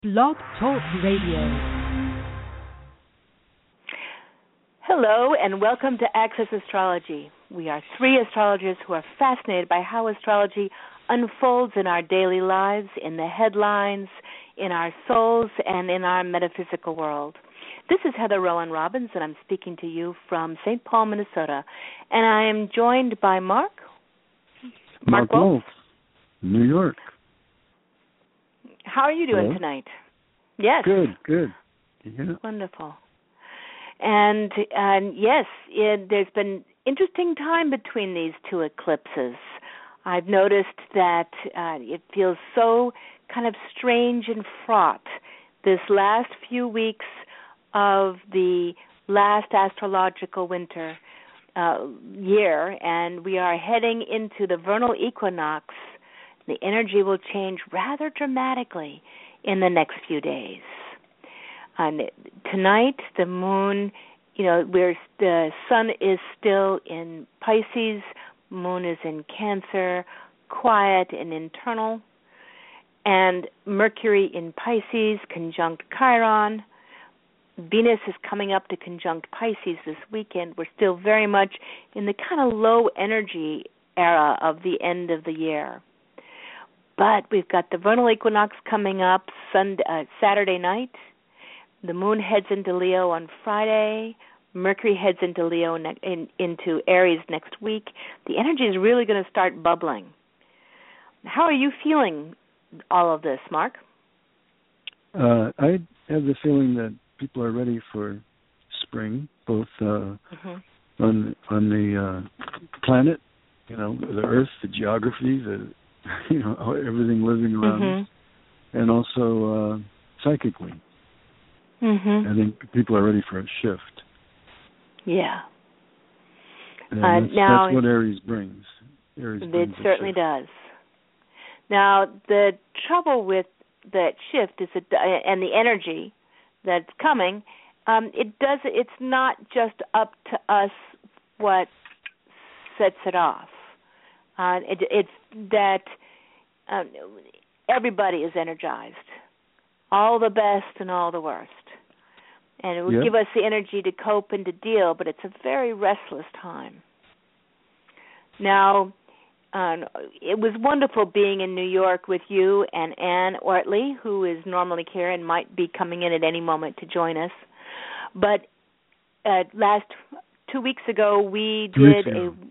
Blog Talk Radio. Hello and welcome to Access Astrology. We are three astrologers who are fascinated by how astrology unfolds in our daily lives, in the headlines, in our souls, and in our metaphysical world. This is Heather Rowan Robbins, and I'm speaking to you from St. Paul, Minnesota. And I am joined by Mark Wolf, New York. How are you doing tonight? Yes. Good. Yeah. Wonderful. And yes, there's been interesting time between these two eclipses. I've noticed that it feels so kind of strange and fraught. This last few weeks of the last astrological winter year, and we are heading into the vernal equinox. The energy will change rather dramatically in the next few days. Tonight, the moon, the sun is still in Pisces, moon is in Cancer, quiet and internal, and Mercury in Pisces, conjunct Chiron. Venus is coming up to conjunct Pisces this weekend. We're still very much in the kind of low energy era of the end of the year. But we've got the vernal equinox coming up Saturday night. The moon heads into Leo on Friday. Mercury heads into Leo into Aries next week. The energy is really going to start bubbling. How are you feeling all of this, Mark? I have the feeling that people are ready for spring, both on the planet, the Earth, the geography, everything living around us, and also psychically. I think people are ready for a shift. Yeah. And that's what Aries brings. It certainly does. Now, the trouble with that shift is and the energy that's coming, it's not just up to us what sets it off. It's that everybody is energized, all the best and all the worst. And it will give us the energy to cope and to deal, but it's a very restless time. Now, it was wonderful being in New York with you and Ann Ortley, who is normally here and might be coming in at any moment to join us. But last 2 weeks ago, we did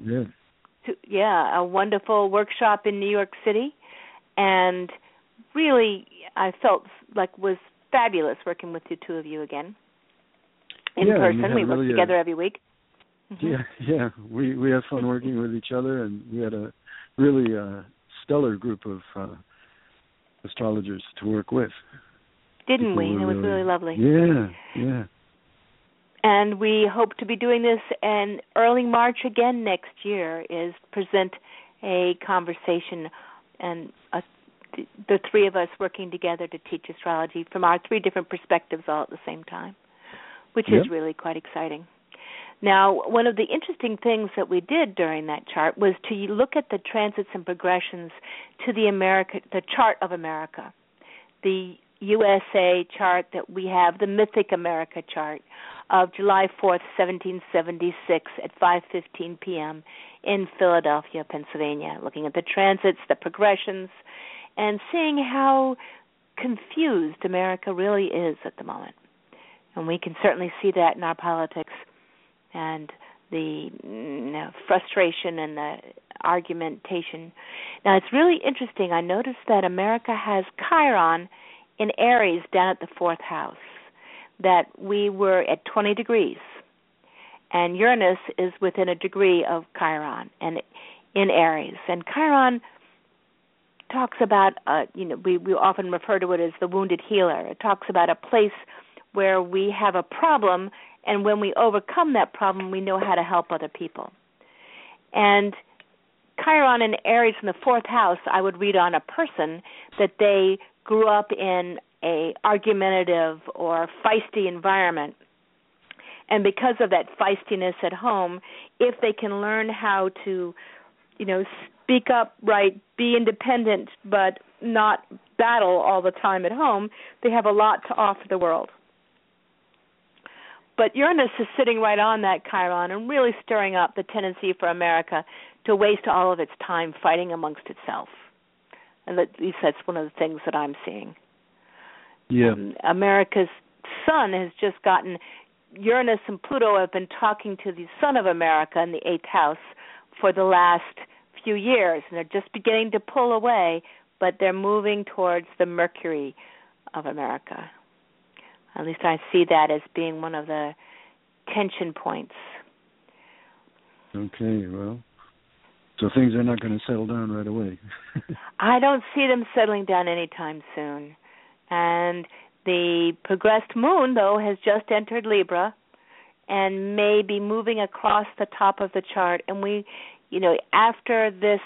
a wonderful workshop in New York City, and really I felt like was fabulous working with the two of you again in person. We work together every week. Yeah. We had fun working with each other, and we had a really stellar group of astrologers to work with. Didn't we? It was really lovely. Yeah. And we hope to be doing this in early March again next year, is present a conversation and the three of us working together to teach astrology from our three different perspectives all at the same time, which is really quite exciting. Now, one of the interesting things that we did during that chart was to look at the transits and progressions to the chart of America, the USA chart that we have, the Mythic America chart of July 4th, 1776 at 5:15 p.m. in Philadelphia, Pennsylvania, looking at the transits, the progressions, and seeing how confused America really is at the moment. And we can certainly see that in our politics and the frustration and the argumentation. Now, it's really interesting. I noticed that America has Chiron in Aries down at the fourth house, that we were at 20 degrees. And Uranus is within a degree of Chiron and in Aries. And Chiron talks about, we often refer to it as the wounded healer. It talks about a place where we have a problem, and when we overcome that problem, we know how to help other people. And Chiron and Aries in the fourth house, I would read on a person that they grew up in a argumentative or feisty environment. And because of that feistiness at home, if they can learn how to, speak up, right, be independent, but not battle all the time at home. They have a lot to offer the world. But Uranus is sitting right on that Chiron and really stirring up the tendency for America to waste all of its time fighting amongst itself. And at least that's one of the things that I'm seeing. Yeah. America's sun has just gotten, Uranus and Pluto have been talking to the sun of America in the 8th house for the last few years, and they're just beginning to pull away, but they're moving towards the Mercury of America. At least I see that as being one of the tension points. Okay, well, so things are not going to settle down right away. I don't see them settling down anytime soon. And the progressed moon, though, has just entered Libra and may be moving across the top of the chart. And we, after this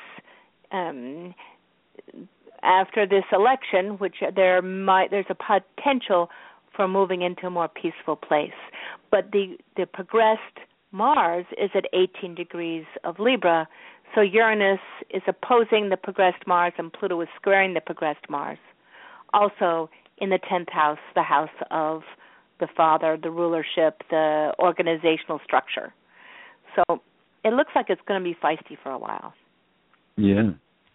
election, which there's a potential for moving into a more peaceful place. But the progressed Mars is at 18 degrees of Libra, so Uranus is opposing the progressed Mars and Pluto is squaring the progressed Mars. Also in the 10th house, the house of the father, the rulership, the organizational structure. So it looks like it's going to be feisty for a while. Yeah.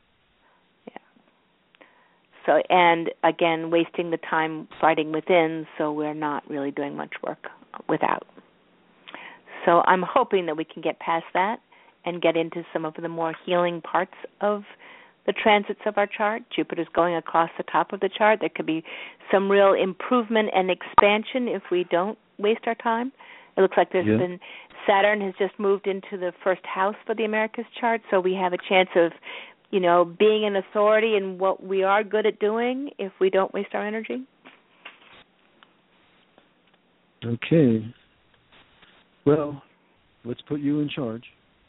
So, and again, wasting the time fighting within, so we're not really doing much work without. So I'm hoping that we can get past that and get into some of the more healing parts of the transits of our chart. Jupiter's going across the top of the chart. There could be some real improvement and expansion if we don't waste our time. It looks like Saturn has just moved into the first house for the Americas chart, so we have a chance of being an authority in what we are good at doing if we don't waste our energy. Okay. Well, let's put you in charge.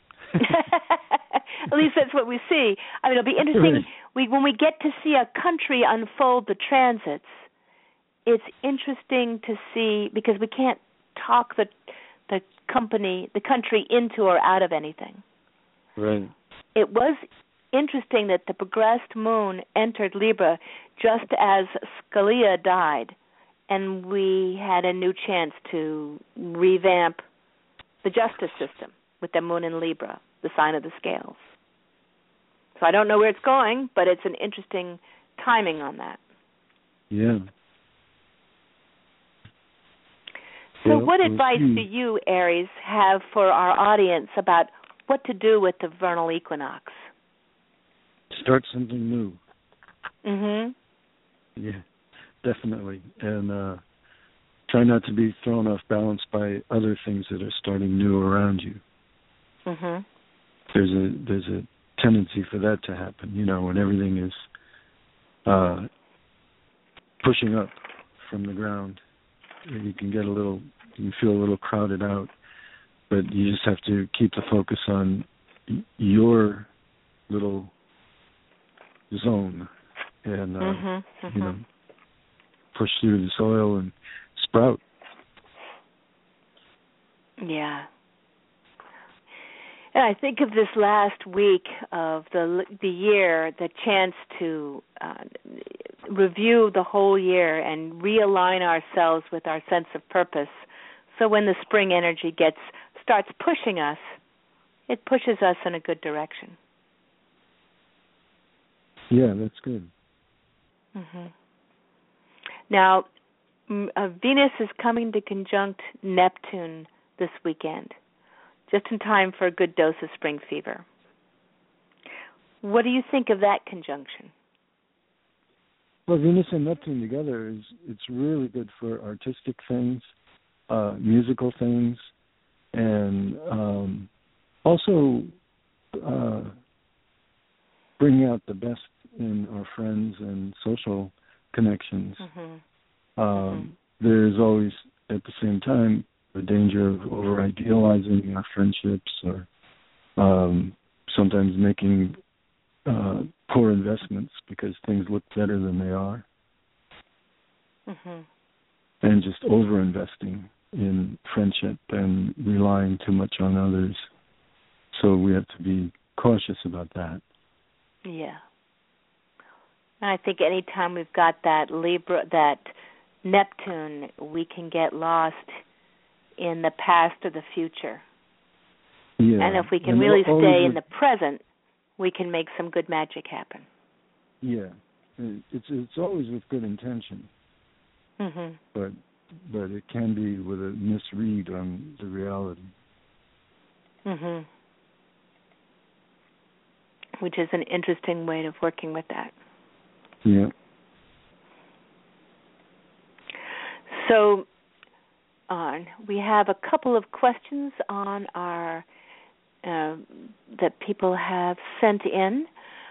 At least that's what we see. I mean, it'll be interesting. When we get to see a country unfold the transits, it's interesting to see, because we can't talk the country into or out of anything. Right. It was interesting that the progressed moon entered Libra just as Scalia died, and we had a new chance to revamp the justice system with the moon in Libra, the sign of the scales. So I don't know where it's going, but it's an interesting timing on that. Yeah. So what advice do you, Aries, have for our audience about what to do with the vernal equinox? Start something new. Mhm. Yeah, definitely. And try not to be thrown off balance by other things that are starting new around you. Mhm. There's a tendency for that to happen, when everything is pushing up from the ground. You can feel a little crowded out, but you just have to keep the focus on your little zone and push through the soil and sprout. Yeah. And I think of this last week of the year, the chance to review the whole year and realign ourselves with our sense of purpose. So when the spring energy starts pushing us, it pushes us in a good direction. Yeah, that's good. Mm-hmm. Now, Venus is coming to conjunct Neptune this weekend, just in time for a good dose of spring fever. What do you think of that conjunction? Well, Venus and Neptune together it's really good for artistic things, musical things, and also bringing out the best in our friends and social connections. There's always, at the same time, the danger of over-idealizing our friendships or sometimes making poor investments because things look better than they are. And just over-investing in friendship and relying too much on others. So we have to be cautious about that. Yeah. And I think any time we've got that Neptune, we can get lost in the past or the future. Yeah. And if we can really stay in the present, we can make some good magic happen. Yeah. It's always with good intention. Mm-hmm. But it can be with a misread on the reality. Mm-hmm. Which is an interesting way of working with that. Yeah. So, we have a couple of questions on our that people have sent in.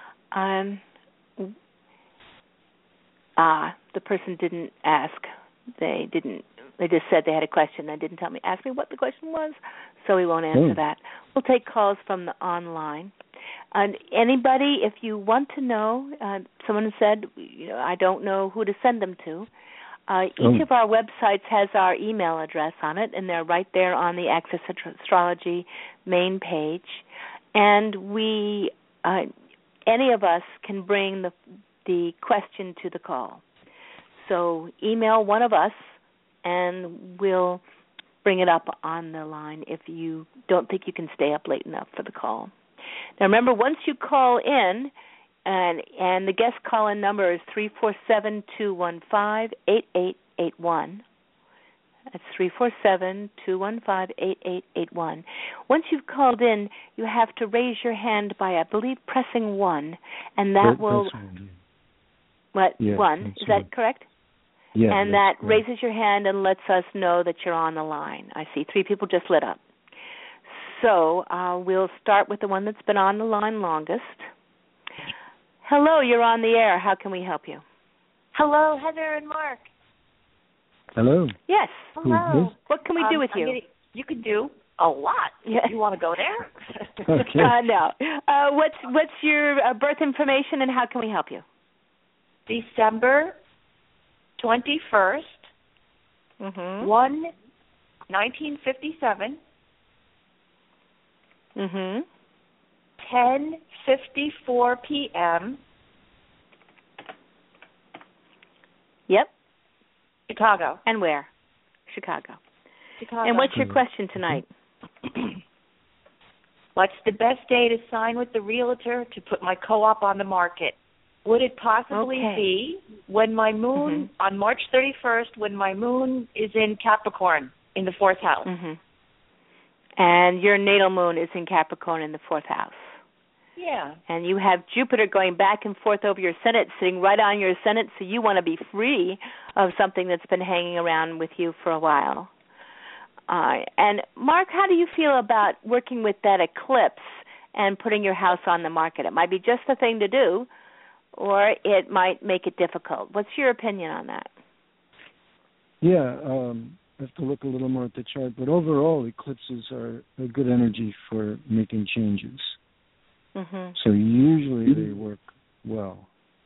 The person didn't ask. They just said they had a question. They didn't tell me. Ask me what the question was, so we won't answer that. We'll take calls from the online. Anybody, if you want to know, someone said, I don't know who to send them to. Each of our websites has our email address on it, and they're right there on the Access Astrology main page. And we, any of us can bring the question to the call. So email one of us, and we'll bring it up on the line if you don't think you can stay up late enough for the call. Now, remember, once you call in, and the guest call-in number is 347-215-8881. That's 347-215-8881. Once you've called in, you have to raise your hand by, I believe, pressing 1, and that will... What? Yeah, 1? Is that correct? Yeah. And that raises your hand and lets us know that you're on the line. I see 3 people just lit up. So we'll start with the one that's been on the line longest. Hello, you're on the air. How can we help you? Hello, Heather and Mark. Hello. Yes. Hello. What can we do with you? You can do a lot. Yeah. You want to go there? Okay. No. What's your birth information and how can we help you? December 21st, 1957. 10:54 p.m. Yep. Chicago. And where? Chicago. And what's your question tonight? What's the best day to sign with the realtor to put my co-op on the market? Would it possibly be when my moon, on March 31st, when my moon is in Capricorn in the 4th house? And your natal moon is in Capricorn in the 4th house. Yeah. And you have Jupiter going back and forth over your Senate, sitting right on your Senate, so you want to be free of something that's been hanging around with you for a while. And Mark, how do you feel about working with that eclipse and putting your house on the market? It might be just the thing to do, or it might make it difficult. What's your opinion on that? Yeah, I have to look a little more at the chart, but overall, eclipses are a good energy for making changes. So usually they work well.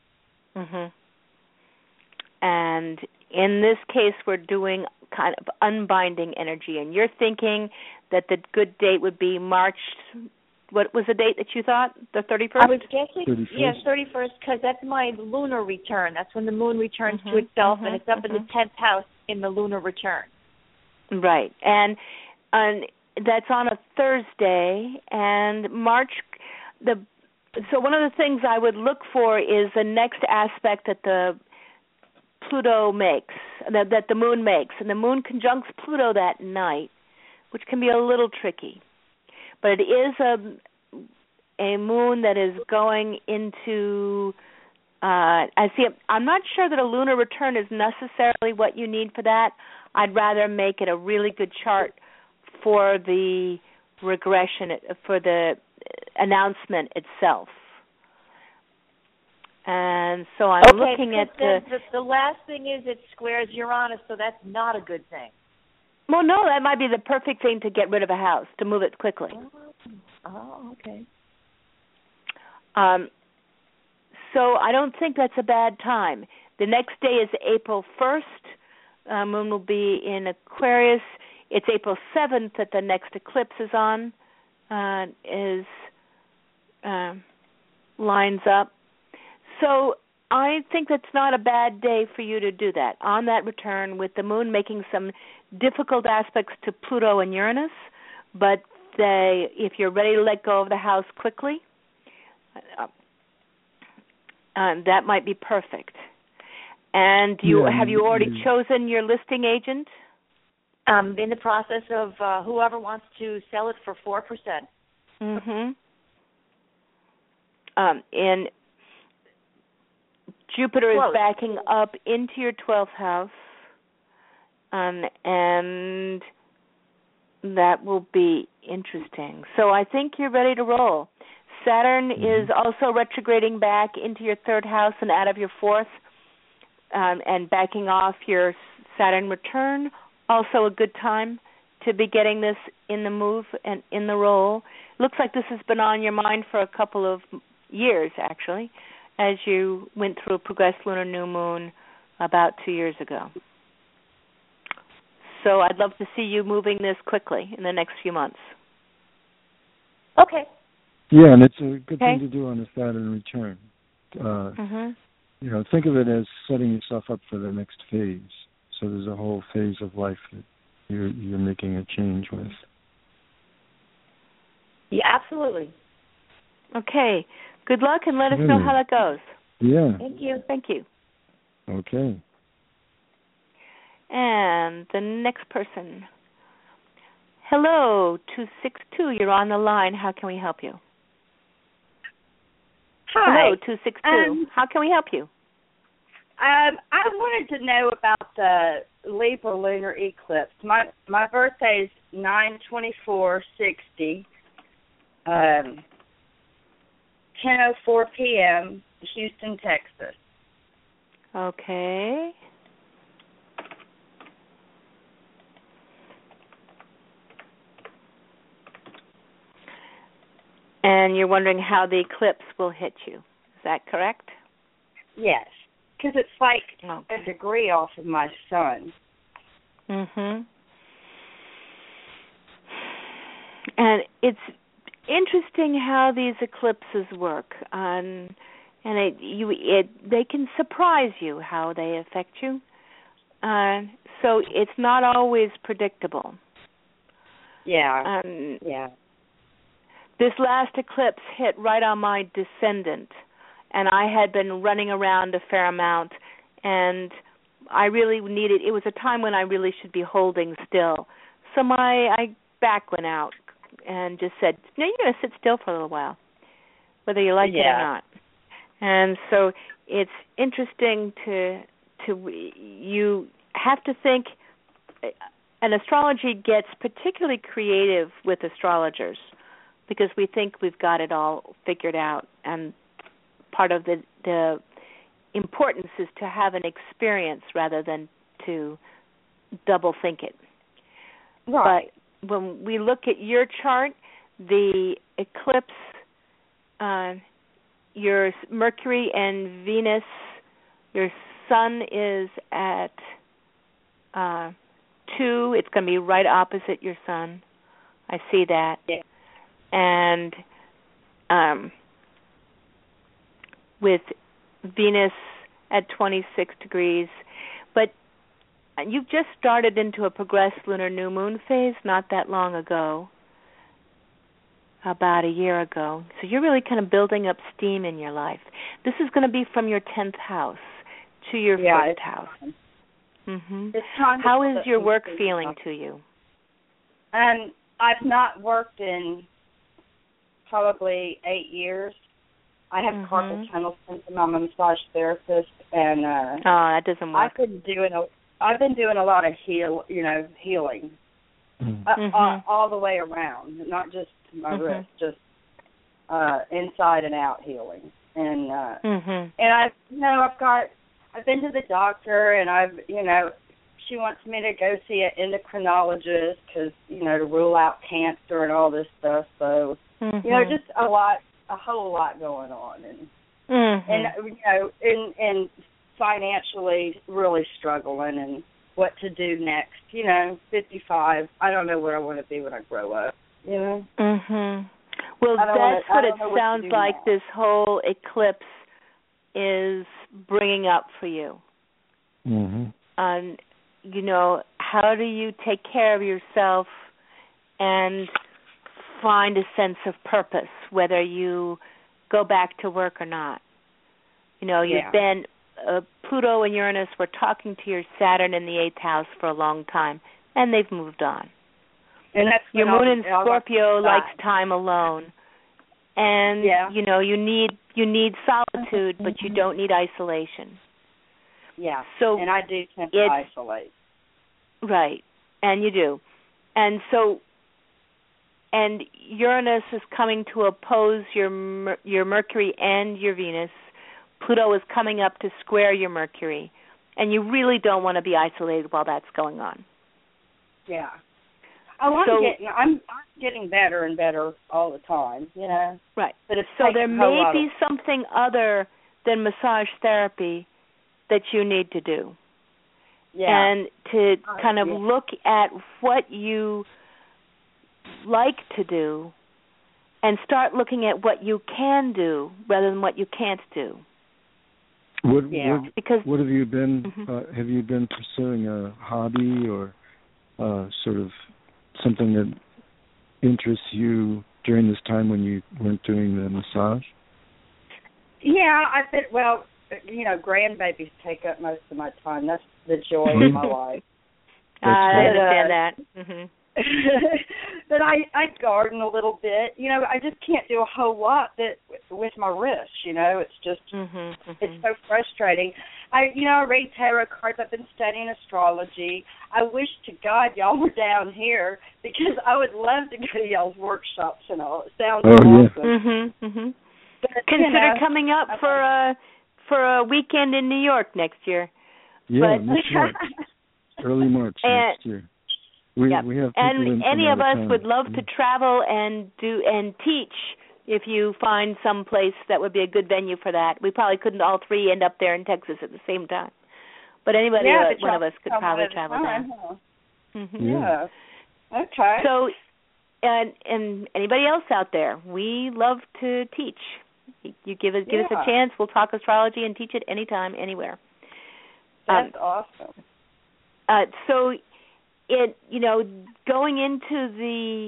And in this case, we're doing kind of unbinding energy, and you're thinking that the good date would be March. What was the date that you thought? The 31st? I was guessing, 31st, because that's my lunar return. That's when the moon returns to itself, and it's up in the 10th house in the lunar return. Right, and that's on a Thursday, and March. So one of the things I would look for is the next aspect that the Pluto makes, that the moon makes, and the moon conjuncts Pluto that night, which can be a little tricky. But it is a moon that is going into, I'm not sure that a lunar return is necessarily what you need for that. I'd rather make it a really good chart for the regression, for the announcement itself. And so I'm looking at the last thing is it squares Uranus, so that's not a good thing. Well, no, that might be the perfect thing to get rid of a house, to move it quickly. Oh, okay. So I don't think that's a bad time. The next day is April 1st. Moon will be in Aquarius. It's April 7th that the next eclipse is on. lines up. So I think that's not a bad day for you to do that. On that return, with the moon making some difficult aspects to Pluto and Uranus, but if you're ready to let go of the house quickly, that might be perfect. And have you already chosen your listing agent? In the process of whoever wants to sell it for 4%. And Jupiter is backing up into your 12th house, and that will be interesting. So I think you're ready to roll. Saturn is also retrograding back into your 3rd house and out of your 4th, and backing off your Saturn return. Also a good time to be getting this in the move and in the roll. Looks like this has been on your mind for a couple of years, actually, as you went through a progressed lunar new moon about 2 years ago. So I'd love to see you moving this quickly in the next few months. Okay. Yeah, and it's a good thing to do on a Saturn return. Think of it as setting yourself up for the next phase. So there's a whole phase of life that you're making a change with. Yeah, absolutely. Okay. Good luck, and let us know how that goes. Yeah. Thank you. Thank you. Okay. And the next person. Hello, 262. You're on the line. How can we help you? Hi. Hello, 262. How can we help you? I wanted to know about the Libra lunar eclipse. My birthday is 9/24/60, 10:04 p.m., Houston, Texas. Okay. And you're wondering how the eclipse will hit you. Is that correct? Yes, because it's like a degree off of my sun. And it's interesting how these eclipses work, and they can surprise you how they affect you. So it's not always predictable. Yeah. This last eclipse hit right on my descendant, and I had been running around a fair amount, and I really needed, it was a time when I really should be holding still. So my back went out and just said, no, you're going to sit still for a little while, whether you like it or not. And so it's interesting you have to think, and astrology gets particularly creative with astrologers, because we think we've got it all figured out, and part of the importance is to have an experience rather than to double think it. Right. But when we look at your chart, the eclipse, your Mercury and Venus, your Sun is at 2. It's going to be right opposite your Sun. I see that. Yeah. And with Venus at 26 degrees. But you've just started into a progressed lunar new moon phase not that long ago, about a year ago. So you're really kind of building up steam in your life. This is going to be from your 10th house to your first house. How is your work feeling to you? I've not worked in probably 8 years. I have carpal tunnel syndrome. I'm a massage therapist, and that doesn't work. I've been doing a lot of healing, all the way around, not just my wrist, just inside and out healing. And I've been to the doctor, and she wants me to go see an endocrinologist because to rule out cancer and all this stuff. So just a whole lot going on, and financially really struggling, and what to do next. 55. I don't know where I want to be when I grow up. Well, Well, that's what it sounds like this whole eclipse is bringing up for you. You know, how do you take care of yourself and find a sense of purpose, whether you go back to work or not? You know, you've been, Pluto and Uranus were talking to your Saturn in the 8th house for a long time, and they've moved on. And that's your moon in Scorpio likes time alone. And, you know, you need solitude, but you don't need isolation. Yeah, so and I do tend to isolate. Right, and you do. And so, and Uranus is coming to oppose your Mercury and your Venus. Pluto is coming up to square your Mercury. And you really don't want to be isolated while that's going on. Yeah. I'm getting better and better all the time, you know. Right. But it's so there may be something other than massage therapy that you need to do. Yeah. And to kind of look at what you like to do and start looking at what you can do rather than what you can't do. What have you been have you been pursuing a hobby or sort of something that interests you during this time when you weren't doing the massage? Yeah, I think, well, you know, grandbabies take up most of my time. That's the joy of my life. I understand that. But I garden a little bit. You know, I just can't do a whole lot with my wrists, you know. It's just, it's so frustrating. I read tarot cards. I've been studying astrology. I wish to God y'all were down here because I would love to go to y'all's workshops and all. It sounds awesome. But, consider coming up for a weekend in New York next year. Yeah, next March. Early March next year. We have people and any of us would love to travel and teach if you find some place that would be a good venue for that. We probably couldn't all three end up there in Texas at the same time. But anybody, one of us could probably travel down. Yeah. Okay. So, and anybody else out there, we love to teach. You give us a chance, we'll talk astrology and teach it anytime, anywhere. That's awesome. So going into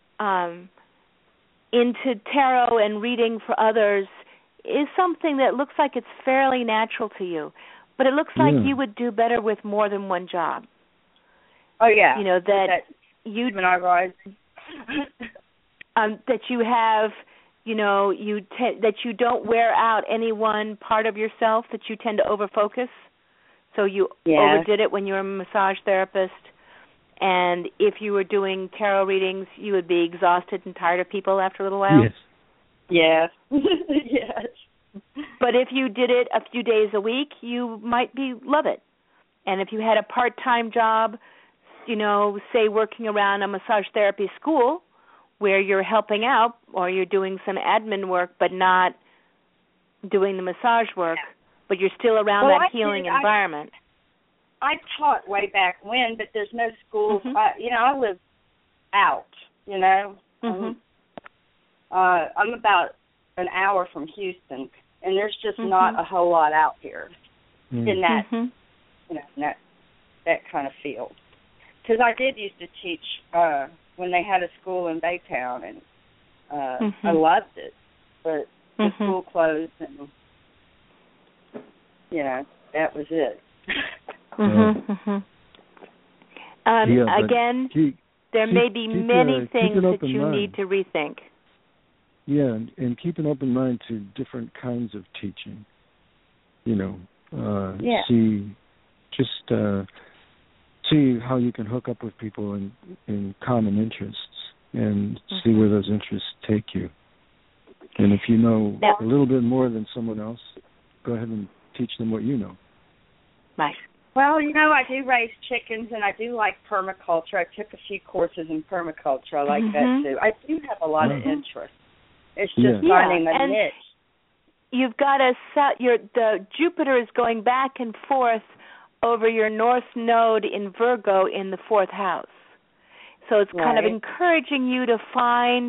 into tarot and reading for others is something that looks like it's fairly natural to you, but it looks like you would do better with more than one job. Oh yeah, you know that you that you have, that you don't wear out any one part of yourself, that you tend to overfocus. So you overdid it when you were a massage therapist. And if you were doing tarot readings, you would be exhausted and tired of people after a little while? Yes. Yes. But if you did it a few days a week, you might love it. And if you had a part-time job, say working around a massage therapy school where you're helping out or you're doing some admin work but not doing the massage work, but you're still around that healing environment. I taught way back when, but there's no schools. I live out, I'm about an hour from Houston, and there's just not a whole lot out here in that, that kind of field. Because I did used to teach when they had a school in Baytown, and I loved it, but the school closed, and, that was it. Again, there may be many things that you need to rethink. Yeah, and keep an open mind to different kinds of teaching. See how you can hook up with people in common interests and see where those interests take you. And if you know a little bit more than someone else, go ahead and teach them what you know. Right. Well, I do raise chickens, and I do like permaculture. I took a few courses in permaculture. I like that, too. I do have a lot of interest. It's just finding a niche. You've got the Jupiter is going back and forth over your North Node in Virgo in the 4th house. So it's kind of encouraging you to find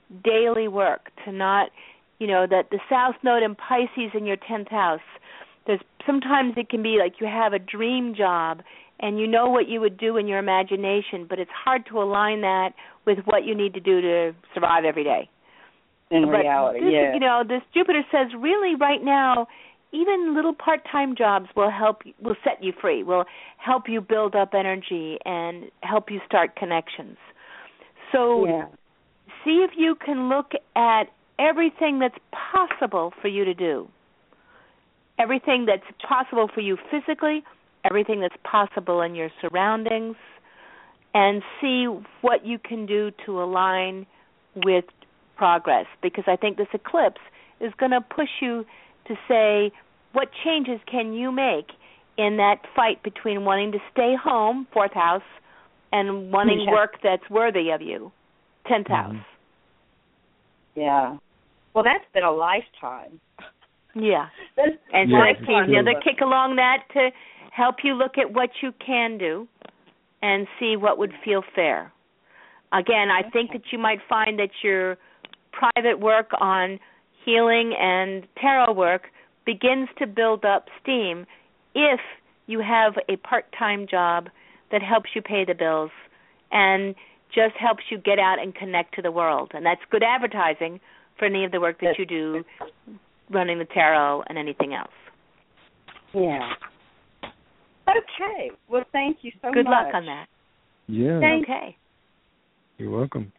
daily work, to not, that the South Node in Pisces in your 10th house, sometimes it can be like you have a dream job and you know what you would do in your imagination, but it's hard to align that with what you need to do to survive every day. In reality, yeah. This Jupiter says really right now, even little part-time jobs will set you free, will help you build up energy and help you start connections. So see if you can look at everything that's possible for you to do, everything that's possible for you physically, everything that's possible in your surroundings, and see what you can do to align with progress, because I think this eclipse is going to push you to say, what changes can you make in that fight between wanting to stay home, 4th house, and wanting work that's worthy of you, 10th house. Yeah. Well, that's been a lifetime. Yeah. And so another kick along that to help you look at what you can do and see what would feel fair. Again, I think that you might find that your private work on healing and tarot work begins to build up steam if you have a part-time job that helps you pay the bills and just helps you get out and connect to the world. And that's good advertising for any of the work that you do, running the tarot and anything else. Yeah. Okay. Well, thank you so much. Good luck on that. Yeah. Okay. You're welcome.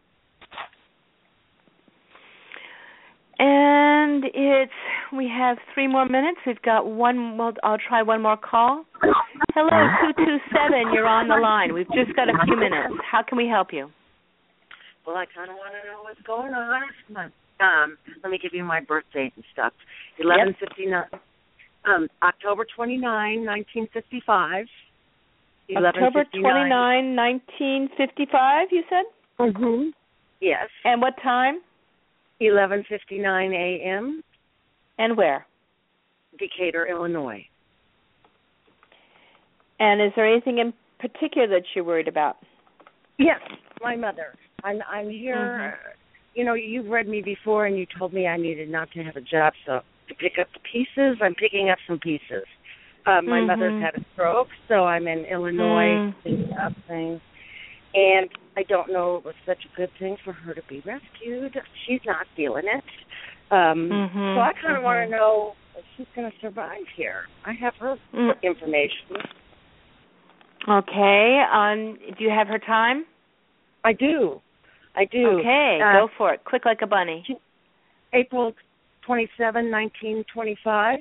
And we have 3 more minutes. We've got I'll try one more call. Hello, 227, you're on the line. We've just got a few minutes. How can we help you? Well, I kind of want to know what's going on. Let me give you my birth date and stuff. 11:59, October 29, 1955. October 29, 1955, you said? Mm-hmm. Yes. And what time? 11:59 a.m. And where? Decatur, Illinois. And is there anything in particular that you're worried about? Yes, my mother. I'm here. Mm-hmm. You've read me before, and you told me I needed not to have a job, so to pick up the pieces, I'm picking up some pieces. My mother's had a stroke, so I'm in Illinois picking up things. And I don't know it was such a good thing for her to be rescued. She's not feeling it. So I kind of want to know if she's going to survive here. I have her information. Okay. Do you have her time? I do. Okay, go for it. Quick like a bunny. April 27, 1925.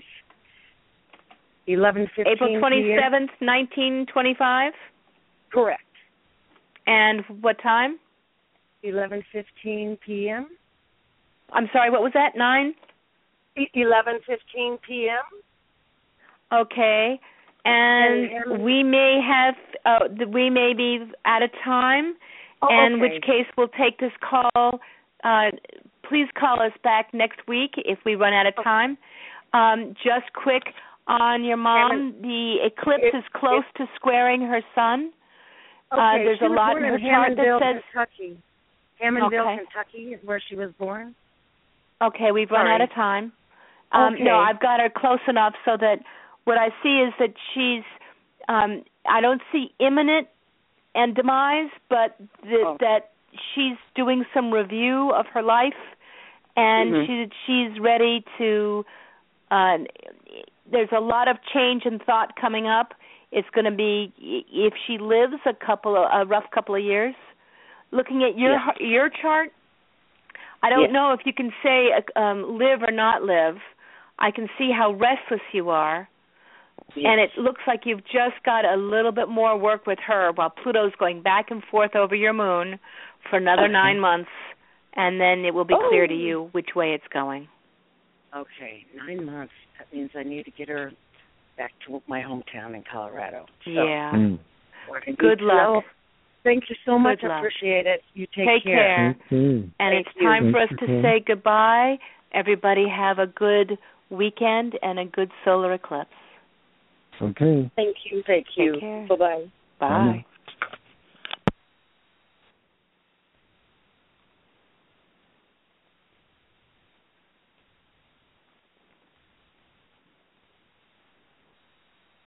11:15 April 27th, 1925? Correct. And what time? 11:15 p.m. I'm sorry, what was that, 9? 11:15 p.m. Okay. And we may be out of time, in which case we'll take this call. Please call us back next week if we run out of time. Just quick on your mom, the eclipse is close to squaring her sun. There's a lot in her chart that says Kentucky. Hammondville, Kentucky is where she was born. Okay, we've run out of time. No, I've got her close enough so that what I see is that she's, I don't see imminent and demise, but that she's doing some review of her life, and she's ready to, there's a lot of change and thought coming up. It's going to be, if she lives a rough couple of years. Looking at your chart, I don't know if you can say live or not live. I can see how restless you are, and it looks like you've just got a little bit more work with her while Pluto's going back and forth over your moon for another 9 months, and then it will be clear to you which way it's going. Okay, 9 months. That means I need to get her back to my hometown in Colorado. So, good luck. Thank you so much. I appreciate it. You take care. And it's time for us to say goodbye. Everybody have a good weekend and a good solar eclipse. Okay. Thank you. Thank you. Take care. Bye-bye. Bye.